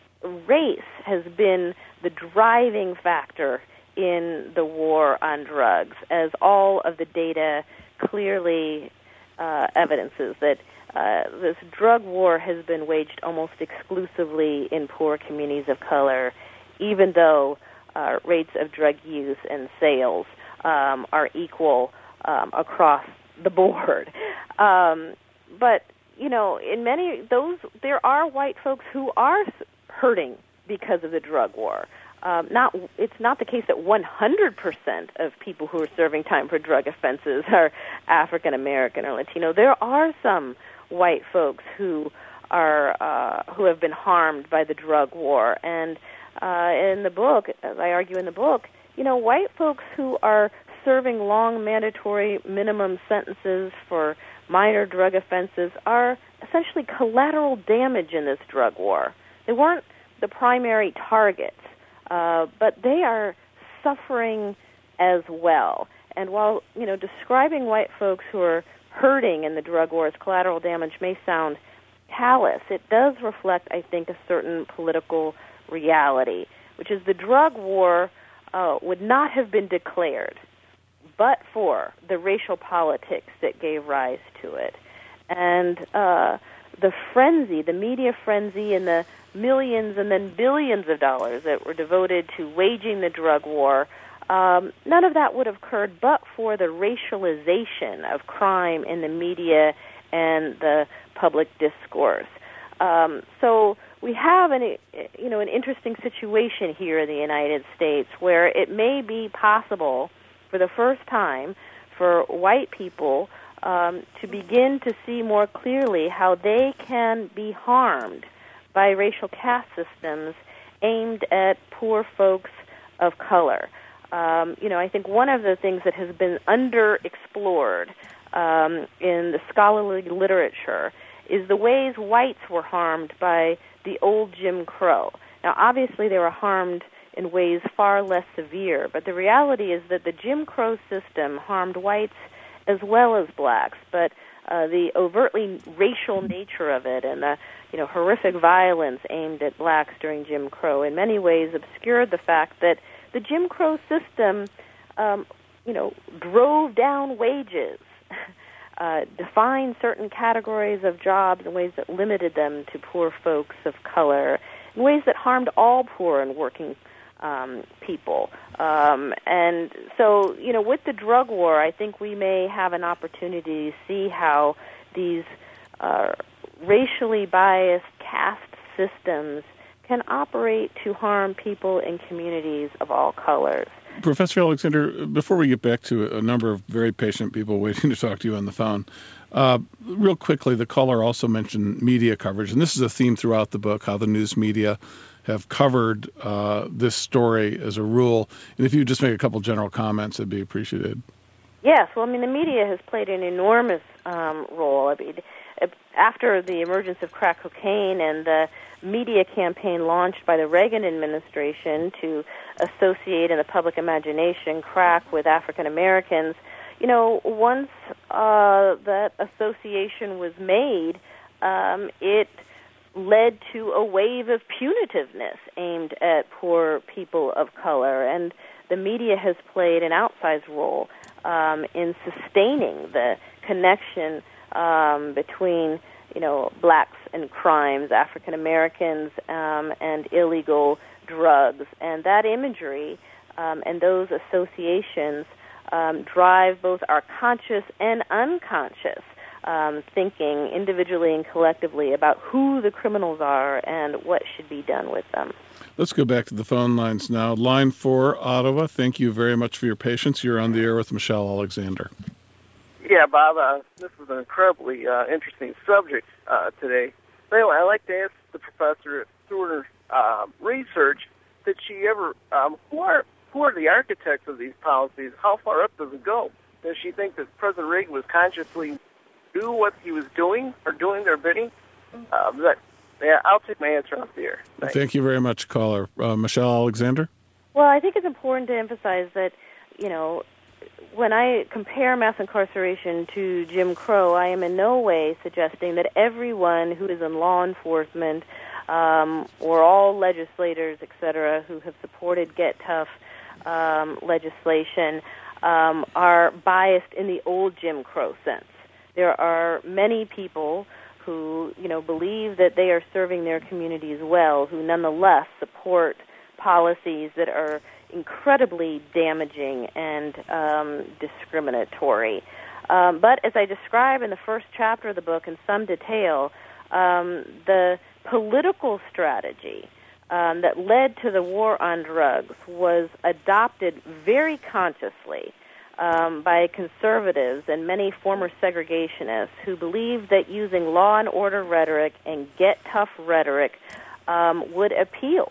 race has been the driving factor in the war on drugs, as all of the data clearly uh, evidences that uh, this drug war has been waged almost exclusively in poor communities of color, even though uh, rates of drug use and sales um, are equal um, across the board. Um, but, you know, in many, those, there are white folks who are hurting because of the drug war. Um, not, it's not the case that one hundred percent of people who are serving time for drug offenses are African American or Latino. There are some white folks who are uh, who have been harmed by the drug war, and uh, in the book, as I argue in the book, you know, white folks who are serving long mandatory minimum sentences for minor drug offenses are essentially collateral damage in this drug war. They weren't the primary targets, uh, but they are suffering as well. And while, you know, describing white folks who are hurting in the drug war as collateral damage may sound callous, it does reflect, I think, a certain political reality, which is the drug war uh, would not have been declared but for the racial politics that gave rise to it. And uh, the frenzy, the media frenzy, and the millions and then billions of dollars that were devoted to waging the drug war Um, none of that would have occurred but for the racialization of crime in the media and the public discourse. Um, so we have an, you know, an interesting situation here in the United States where it may be possible for the first time for white people um, to begin to see more clearly how they can be harmed by racial caste systems aimed at poor folks of color. Um, you know, I think one of the things that has been underexplored um, in the scholarly literature is the ways whites were harmed by the old Jim Crow. Now, obviously, they were harmed in ways far less severe, but the reality is that the Jim Crow system harmed whites as well as blacks, but uh, the overtly racial nature of it and the you know horrific violence aimed at blacks during Jim Crow in many ways obscured the fact that the Jim Crow system, um, you know, drove down wages, uh, defined certain categories of jobs in ways that limited them to poor folks of color, in ways that harmed all poor and working um, people. Um, and so, you know, with the drug war, I think we may have an opportunity to see how these uh, racially biased caste systems can operate to harm people in communities of all colors. Professor Alexander, before we get back to a number of very patient people waiting to talk to you on the phone, uh, real quickly, the caller also mentioned media coverage, and this is a theme throughout the book, how the news media have covered uh, this story as a rule. And if you just make a couple general comments, it'd be appreciated. Yes, well, I mean, the media has played an enormous um, role. I mean, after the emergence of crack cocaine and the media campaign launched by the Reagan administration to associate in the public imagination crack with African Americans, you know, once uh, that association was made, um, it led to a wave of punitiveness aimed at poor people of color, and the media has played an outsized role um, in sustaining the connection um, between, you know, blacks and crimes, African Americans, um, and illegal drugs. And that imagery um, and those associations um, drive both our conscious and unconscious um, thinking individually and collectively about who the criminals are and what should be done with them. Let's go back to the phone lines now. Line four, Ottawa. Thank you very much for your patience. You're on the air with Michelle Alexander. Yeah, Bob, uh, this is an incredibly uh, interesting subject uh, today. But anyway, I'd like to ask the professor through her uh, research, did she ever, um, who, are, who are the architects of these policies? How far up does it go? Does she think that President Reagan was consciously do what he was doing or doing their bidding? Uh, that, yeah, I'll take my answer off the air. Thanks. Thank you very much, caller. Uh, Michelle Alexander? Well, I think it's important to emphasize that, you know, when I compare mass incarceration to Jim Crow, I am in no way suggesting that everyone who is in law enforcement um, or all legislators, et cetera, who have supported Get Tough um, legislation um, are biased in the old Jim Crow sense. There are many people who, you know, believe that they are serving their communities well, who nonetheless support policies that are incredibly damaging and um, discriminatory. Um, but as I describe in the first chapter of the book in some detail, um, the political strategy um, that led to the war on drugs was adopted very consciously um, by conservatives and many former segregationists who believed that using law and order rhetoric and get tough rhetoric um, would appeal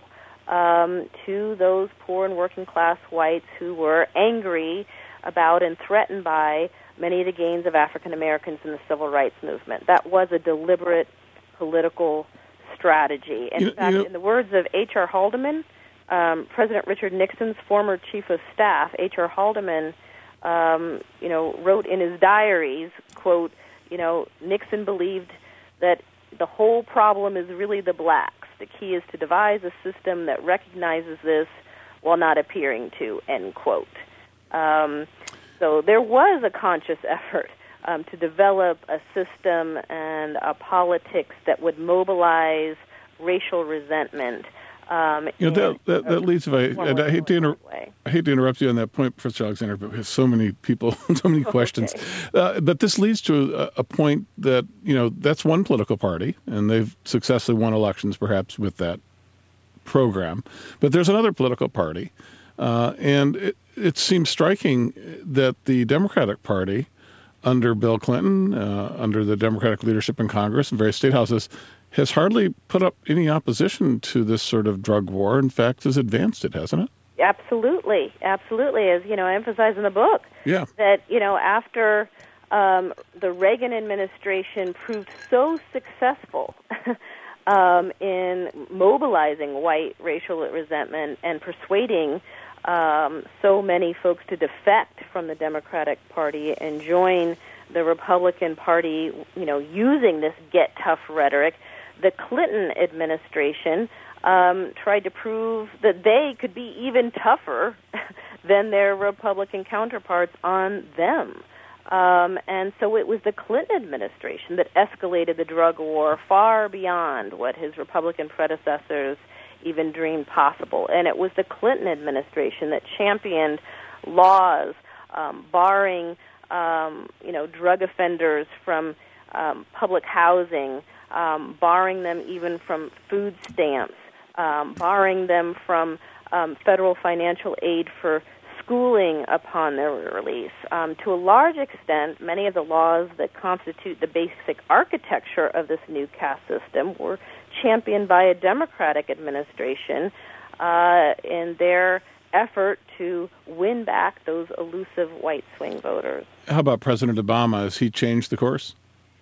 Um, to those poor and working class whites who were angry about and threatened by many of the gains of African Americans in the civil rights movement. That was a deliberate political strategy. And in you, fact, you know, in the words of H R Haldeman, um, President Richard Nixon's former chief of staff, H R Haldeman, um, you know, wrote in his diaries, quote, you know, Nixon believed that the whole problem is really the blacks. The key is to devise a system that recognizes this while not appearing to, end quote. Um, so there was a conscious effort um, to develop a system and a politics that would mobilize racial resentment Um, you know, that, that, that leads, if I, and I hate to inter- I hate to interrupt you on that point, Professor Alexander, but we have so many people, so many questions. Okay. Uh, but this leads to a, a point that, you know, that's one political party, and they've successfully won elections perhaps with that program. But there's another political party, uh, and it, it seems striking that the Democratic Party, under Bill Clinton, uh, under the Democratic leadership in Congress and various state houses, has hardly put up any opposition to this sort of drug war. In fact, has advanced it, hasn't it? Absolutely, absolutely. As you know, I emphasize in the book yeah. that you know after um, the Reagan administration proved so successful um, in mobilizing white racial resentment and persuading um, so many folks to defect from the Democratic Party and join the Republican Party, you know, using this get tough rhetoric, the Clinton administration um, tried to prove that they could be even tougher than their Republican counterparts on them. Um, and so it was the Clinton administration that escalated the drug war far beyond what his Republican predecessors even dreamed possible. And it was the Clinton administration that championed laws um, barring, um, you know, drug offenders from um, public housing, um, barring them even from food stamps, um, barring them from um, federal financial aid for schooling upon their release. Um, to a large extent, many of the laws that constitute the basic architecture of this new caste system were championed by a Democratic administration uh, in their effort to win back those elusive white swing voters. How about President Obama? Has he changed the course?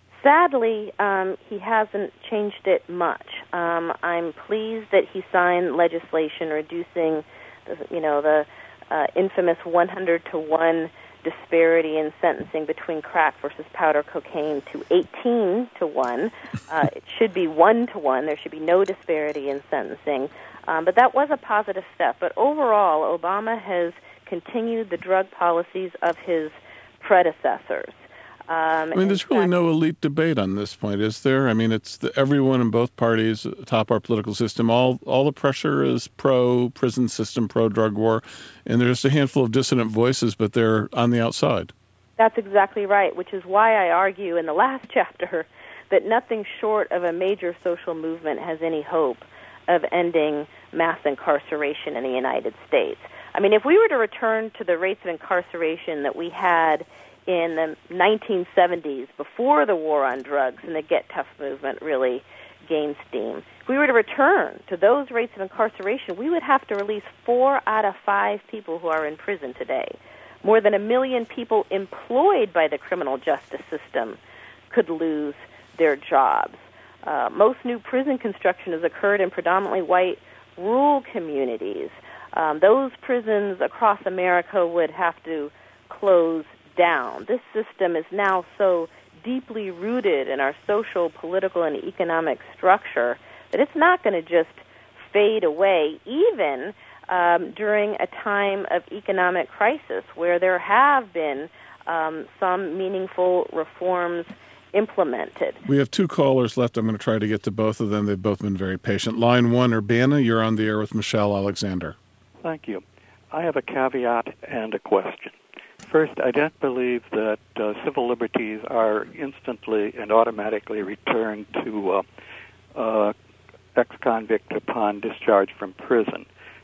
Sadly, um, he hasn't changed it much. Um, I'm pleased that he signed legislation reducing, the, you know, the uh, infamous one hundred to one disparity in sentencing between crack versus powder cocaine to eighteen to one. Uh, it should be one to one. There should be no disparity in sentencing. Um, but that was a positive step. But overall, Obama has continued the drug policies of his predecessors. Um, I mean, there's really no elite debate on this point, is there? I mean, it's the, everyone in both parties atop our political system. All all the pressure is pro-prison system, pro-drug war, and there's a handful of dissident voices, but they're on the outside. That's exactly right, which is why I argue in the last chapter that nothing short of a major social movement has any hope of ending mass incarceration in the United States. I mean, if we were to return to the rates of incarceration that we had in the nineteen seventies, before the war on drugs and the Get Tough movement really gained steam, if we were to return to those rates of incarceration, we would have to release four out of five people who are in prison today. More than a million people employed by the criminal justice system could lose their jobs. Uh, most new prison construction has occurred in predominantly white rural communities. Um, those prisons across America would have to close down. This system is now so deeply rooted in our social, political, and economic structure that it's not going to just fade away, even um, during a time of economic crisis where there have been um, some meaningful reforms implemented. We have two callers left. I'm going to try to get to both of them. They've both been very patient. Line one, Urbana, you're on the air with Michelle Alexander. Thank you. I have a caveat and a question. First, I don't believe that uh, civil liberties are instantly and automatically returned to uh, uh, ex-convict upon discharge from prison.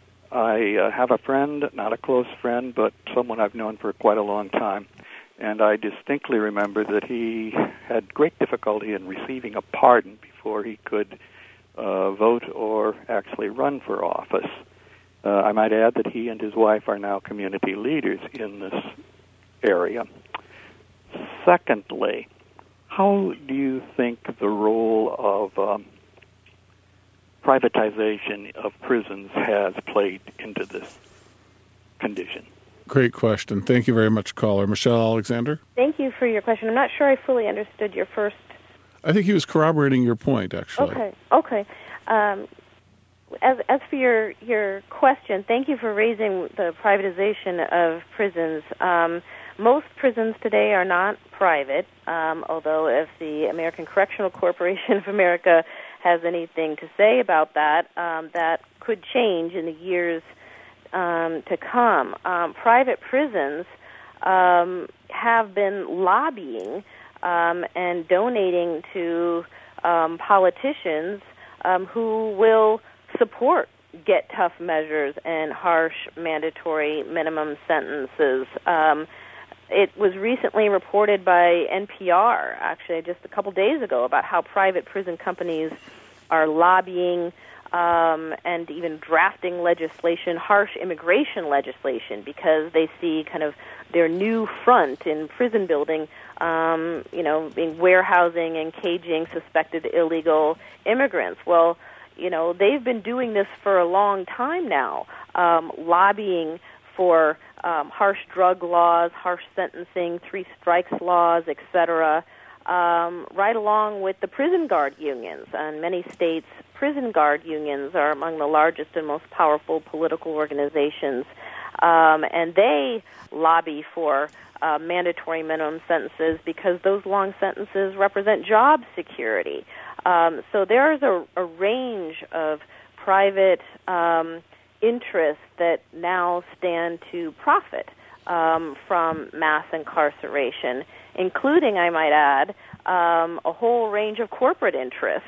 I uh, have a friend, not a close friend, but someone I've known for quite a long time, and I distinctly remember that he had great difficulty in receiving a pardon before he could uh, vote or actually run for office. Uh, I might add that he and his wife are now community leaders in this area. Secondly, how do you think the role of um, privatization of prisons has played into this condition? Great question. Thank you very much, caller. Michelle Alexander? Thank you for your question. I'm not sure I fully understood your first... I think he was corroborating your point, actually. Okay, okay. Um, As, as for your, your question, thank you for raising the privatization of prisons. Um, most prisons today are not private, um, although if the American Correctional Corporation of America has anything to say about that, um, that could change in the years um, to come. Um, private prisons um, have been lobbying um, and donating to um, politicians um, who will support get tough measures and harsh mandatory minimum sentences. Um, it was recently reported by N P R, actually just a couple days ago, about how private prison companies are lobbying um, and even drafting legislation, harsh immigration legislation, because they see kind of their new front in prison building, um, you know, being warehousing and caging suspected illegal immigrants. Well, you know, they've been doing this for a long time now, um, lobbying for um, harsh drug laws, harsh sentencing, three strikes laws, et cetera, um, right along with the prison guard unions. And many states, prison guard unions are among the largest and most powerful political organizations. Um, and they lobby for uh, mandatory minimum sentences because those long sentences represent job security. Um, so there's a, a range of private um, interests that now stand to profit um, from mass incarceration, including, I might add, um, a whole range of corporate interests,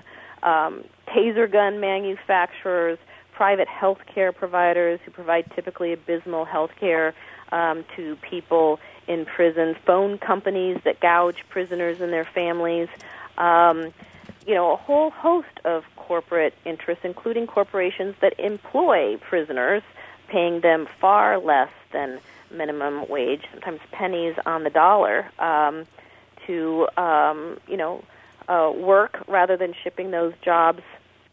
um, taser gun manufacturers, private health care providers who provide typically abysmal health care um, to people in prison, phone companies that gouge prisoners and their families, um, you know, a whole host of corporate interests, including corporations that employ prisoners, paying them far less than minimum wage, sometimes pennies on the dollar, um, to, um, you know, uh, work rather than shipping those jobs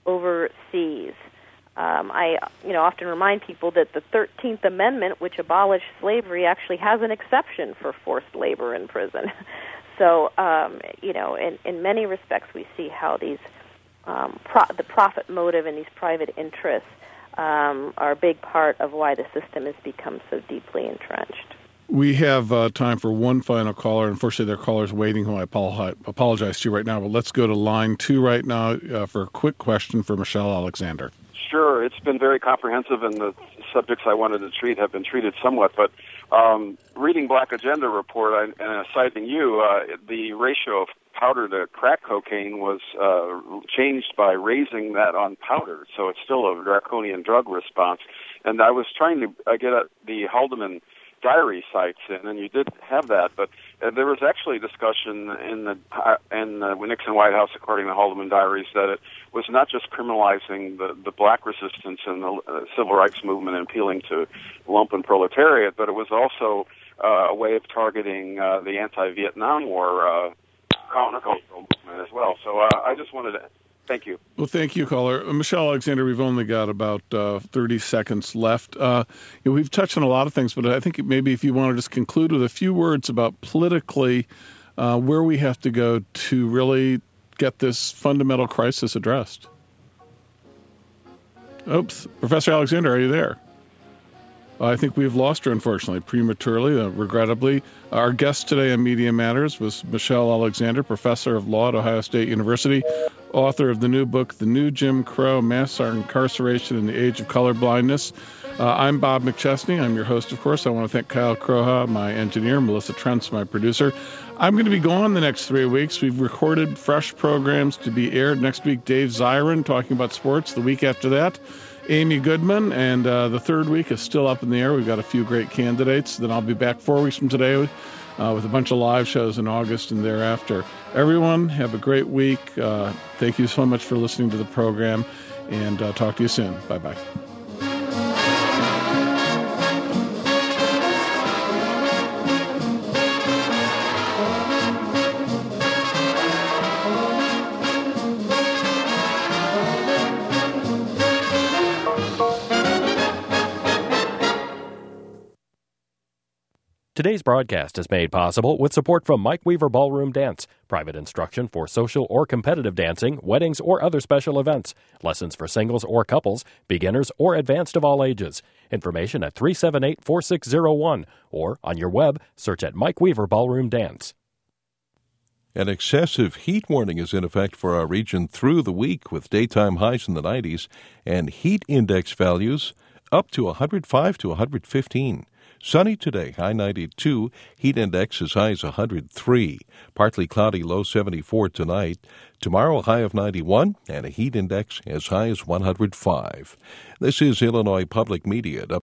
overseas. Um, I, you know, often remind people that the thirteenth Amendment, which abolished slavery, actually has an exception for forced labor in prison. So, um, you know, in, in many respects, we see how these um, pro- the profit motive and these private interests um, are a big part of why the system has become so deeply entrenched. We have uh, time for one final caller. Unfortunately, there are callers waiting who I apologize to right now, but let's go to line two right now uh, for a quick question for Michelle Alexander. Sure. It's been very comprehensive, and the subjects I wanted to treat have been treated somewhat. But um, reading Black Agenda Report I, and uh, citing you, uh, the ratio of powder to crack cocaine was uh, changed by raising that on powder. So it's still a draconian drug response. And I was trying to uh, get at the Haldeman diary sites in, and you did have that, but uh, there was actually discussion in the uh, in the Nixon White House, according to Haldeman diaries, that it was not just criminalizing the, the black resistance and the uh, civil rights movement and appealing to lumpen proletariat, but it was also uh, a way of targeting uh, the anti-Vietnam War uh, countercultural movement as well. So uh, I just wanted to thank you. Well, thank you, caller. Uh, Michelle Alexander, we've only got about uh, thirty seconds left. Uh, you know, we've touched on a lot of things, but I think maybe if you want to just conclude with a few words about politically uh, where we have to go to really get this fundamental crisis addressed. Oops. Professor Alexander, are you there? I think we've lost her, unfortunately, prematurely, uh, regrettably. Our guest today on Media Matters was Michelle Alexander, professor of law at Ohio State University, author of the new book, The New Jim Crow, Mass Incarceration in the Age of Colorblindness. Uh, I'm Bob McChesney. I'm your host, of course. I want to thank Kyle Croha, my engineer, Melissa Trentz, my producer. I'm going to be gone the next three weeks. We've recorded fresh programs to be aired. Next week, Dave Zirin talking about sports. The week after that, Amy Goodman, and uh, the third week is still up in the air. We've got a few great candidates. Then I'll be back four weeks from today uh, with a bunch of live shows in August and thereafter. Everyone, have a great week. Uh, thank you so much for listening to the program, and uh, talk to you soon. Bye-bye. Today's broadcast is made possible with support from Mike Weaver Ballroom Dance, private instruction for social or competitive dancing, weddings, or other special events, lessons for singles or couples, beginners or advanced of all ages. Information at three seven eight, four six zero one or on your web, search at Mike Weaver Ballroom Dance. An excessive heat warning is in effect for our region through the week with daytime highs in the nineties and heat index values up to one hundred five to one hundred fifteen. Sunny today, high ninety-two, heat index as high as one hundred three. Partly cloudy, low seventy-four tonight. Tomorrow, a high of ninety-one and a heat index as high as one hundred five. This is Illinois Public Media.